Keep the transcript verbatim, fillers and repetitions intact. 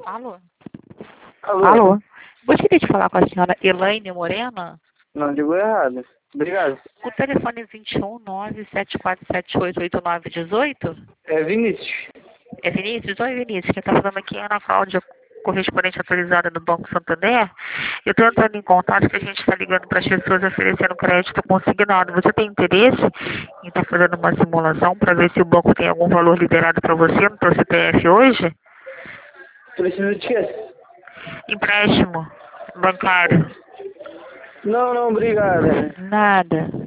Alô? Alô? Alô? Gostaria de falar com a senhora Elaine Morena? Não, ligou errado. Obrigado. O telefone é vinte e um, nove sete quatro sete oito oito nove um oito? É Vinícius. É Vinícius? Oi, Vinícius. Quem está falando aqui é a Ana Cláudia, correspondente autorizada do Banco Santander. Eu estou entrando em contato que a gente está ligando para as pessoas oferecendo crédito consignado. Você tem interesse em estar fazendo uma simulação para ver se o banco tem algum valor liberado para você no seu C P F hoje? Precisa de quê? Empréstimo bancário. Não, não, obrigado. Nada.